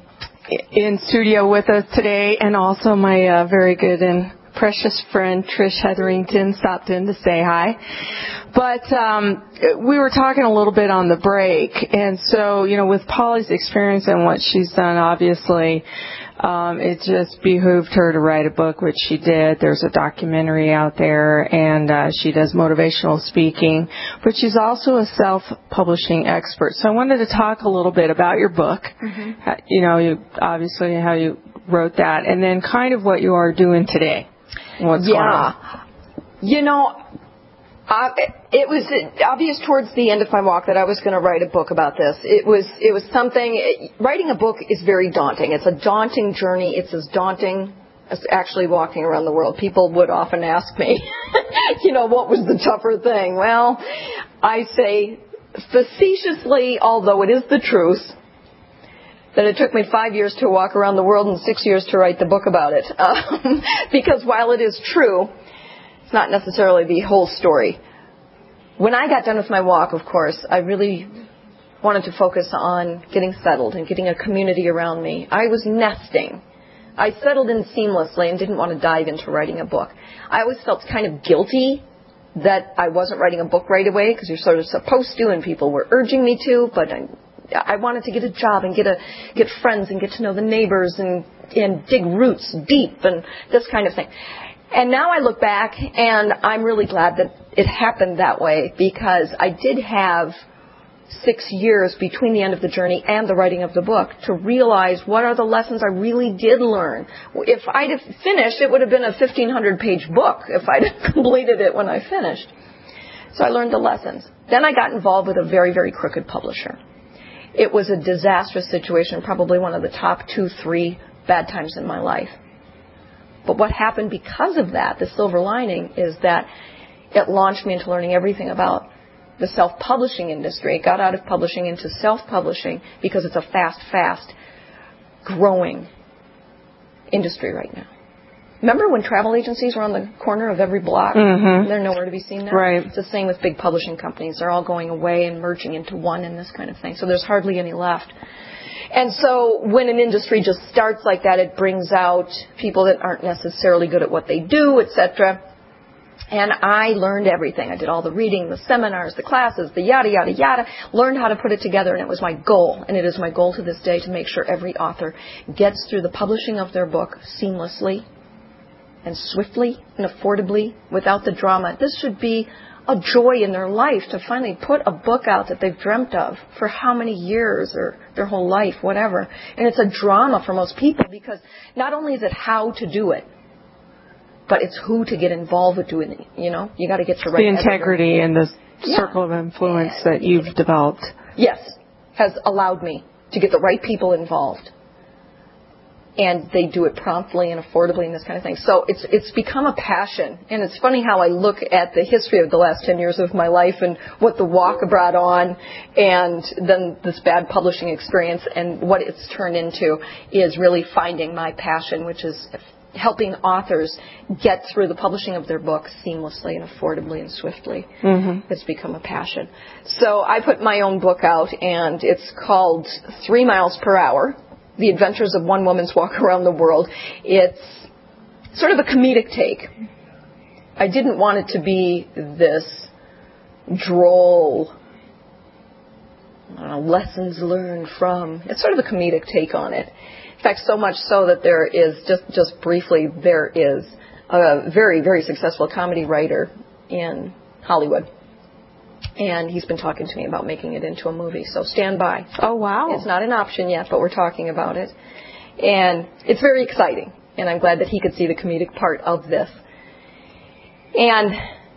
in studio with us today, and also my uh, very good and precious friend Trish Hetherington stopped in to say hi. But um, we were talking a little bit on the break, and so, you know, with Polly's experience and what she's done, obviously, Um, it just behooved her to write a book, which she did. There's a documentary out there, and uh, she does motivational speaking. But she's also a self-publishing expert. So I wanted to talk a little bit about your book. Mm-hmm. You know, you, obviously how you wrote that, and then kind of what you are doing today. What's yeah. going on? You know, Uh, it was obvious towards the end of my walk that I was going to write a book about this. It was it was something. It, writing a book is very daunting. It's a daunting journey. It's as daunting as actually walking around the world. People would often ask me, you know, what was the tougher thing? Well, I say facetiously, although it is the truth, that it took me five years to walk around the world and six years to write the book about it. Um, because while it is true, it's not necessarily the whole story. When I got done with my walk, of course, I really wanted to focus on getting settled and getting a community around me. I was nesting. I settled in seamlessly and didn't want to dive into writing a book. I always felt kind of guilty that I wasn't writing a book right away because you're sort of supposed to and people were urging me to, but I, I wanted to get a job and get a get friends and get to know the neighbors and, and dig roots deep and this kind of thing. And now I look back, and I'm really glad that it happened that way because I did have six years between the end of the journey and the writing of the book to realize what are the lessons I really did learn. If I'd have finished, it would have been a fifteen hundred page book if I'd have completed it when I finished. So I learned the lessons. Then I got involved with a very, very crooked publisher. It was a disastrous situation, probably one of the top two, three bad times in my life. But what happened because of that, the silver lining, is that it launched me into learning everything about the self-publishing industry. It got out of publishing into self-publishing because it's a fast, fast growing industry right now. Remember when travel agencies were on the corner of every block? Mm-hmm. They're nowhere to be seen now. Right. It's the same with big publishing companies. They're all going away and merging into one and this kind of thing. So there's hardly any left. And so when an industry just starts like that, it brings out people that aren't necessarily good at what they do, et cetera. And I learned everything. I did all the reading, the seminars, the classes, the yada, yada, yada, learned how to put it together, and it was my goal. And it is my goal to this day to make sure every author gets through the publishing of their book seamlessly and swiftly and affordably without the drama. This should be a joy in their life to finally put a book out that they've dreamt of for how many years or their whole life, whatever. And it's a drama for most people because not only is it how to do it, but it's who to get involved with doing it. You know, you got to get the right the integrity editor. and the Yeah. circle of influence that you've developed. Yes, has allowed me to get the right people involved. And they do it promptly and affordably and this kind of thing. So it's it's become a passion. And it's funny how I look at the history of the last ten years of my life and what the walk brought on and then this bad publishing experience, and what it's turned into is really finding my passion, which is helping authors get through the publishing of their books seamlessly and affordably and swiftly. Mm-hmm. It's become a passion. So I put my own book out, and it's called Three Miles Per Hour, The Adventures of One Woman's Walk Around the World. It's sort of a comedic take. I didn't want it to be this droll, I don't know, lessons learned from. It's sort of a comedic take on it. In fact, so much so that there is, just, just briefly, there is a very, very successful comedy writer in Hollywood. And he's been talking to me about making it into a movie. So stand by. Oh, wow. It's not an option yet, but we're talking about it. And it's very exciting. And I'm glad that he could see the comedic part of this. And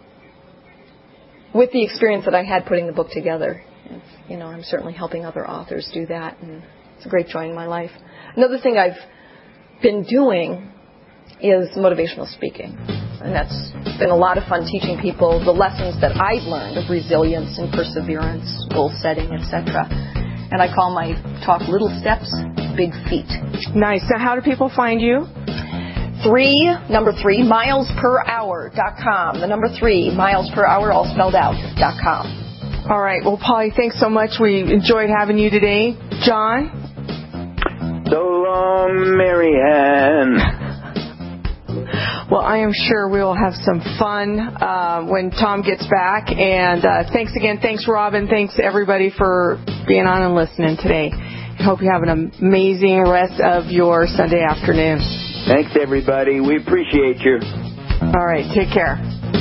with the experience that I had putting the book together, you know, I'm certainly helping other authors do that. And it's a great joy in my life. Another thing I've been doing is motivational speaking. And that's been a lot of fun, teaching people the lessons that I've learned of resilience and perseverance, goal setting, et cetera. And I call my talk Little Steps, Big Feet. Nice. Now, how do people find you? Three, number three, miles per hour dot com. The number three, miles per hour, all spelled out, dot com. All right. Well, Polly, thanks so much. We enjoyed having you today. John? So long, Mary Ann. Well, I am sure we will have some fun uh, when Tom gets back. And uh, thanks again. Thanks, Robin. Thanks, everybody, for being on and listening today. I hope you have an amazing rest of your Sunday afternoon. Thanks, everybody. We appreciate you. All right. Take care.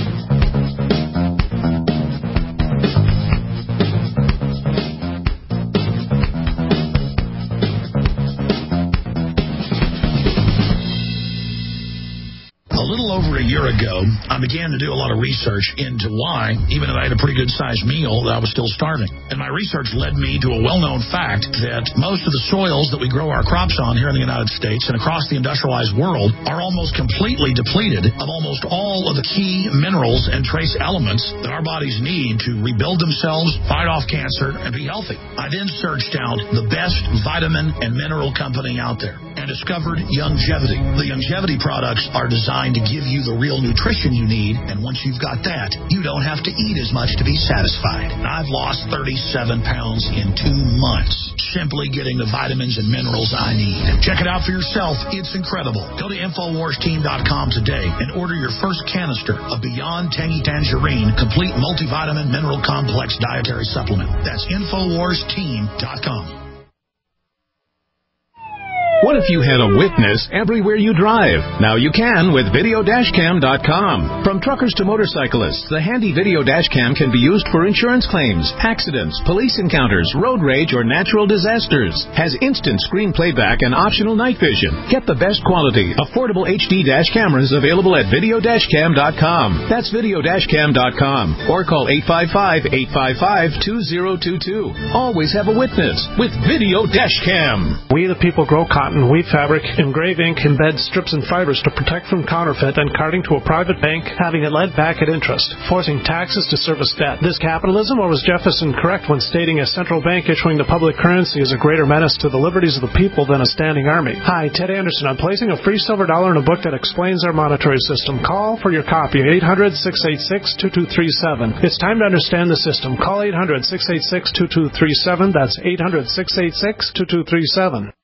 Over a year ago, I began to do a lot of research into why, even if I had a pretty good-sized meal, that I was still starving. And my research led me to a well-known fact that most of the soils that we grow our crops on here in the United States and across the industrialized world are almost completely depleted of almost all of the key minerals and trace elements that our bodies need to rebuild themselves, fight off cancer, and be healthy. I then searched out the best vitamin and mineral company out there and discovered Youngevity. The Youngevity products are designed to give you the real nutrition you need, and once you've got that, you don't have to eat as much to be satisfied. And I've lost thirty-seven pounds in two months, simply getting the vitamins and minerals I need. Check it out for yourself. It's incredible. Go to Infowars Team dot com today and order your first canister of Beyond Tangy Tangerine Complete Multivitamin Mineral Complex Dietary Supplement. That's Infowars Team dot com. What if you had a witness everywhere you drive? Now you can with Video Dash Cam dot com. From truckers to motorcyclists, the handy Video Dash Cam can be used for insurance claims, accidents, police encounters, road rage, or natural disasters. Has instant screen playback and optional night vision. Get the best quality, affordable H D dash cameras available at Video Dash Cam dot com. That's Video Dash Cam dot com. Or call eight five five, eight five five, two zero two two. Always have a witness with Video Dash Cam. We the people grow cotton, weave fabric, engrave ink, embed strips and fibers to protect from counterfeit and carting to a private bank, having it lent back at interest, forcing taxes to service debt. This capitalism, or was Jefferson correct when stating a central bank issuing the public currency is a greater menace to the liberties of the people than a standing army? Hi, Ted Anderson. I'm placing a free silver dollar in a book that explains our monetary system. Call for your copy, eight hundred, six eight six, two two three seven. It's time to understand the system. Call eight hundred, six eight six, two two three seven. That's eight hundred, six eight six, two two three seven.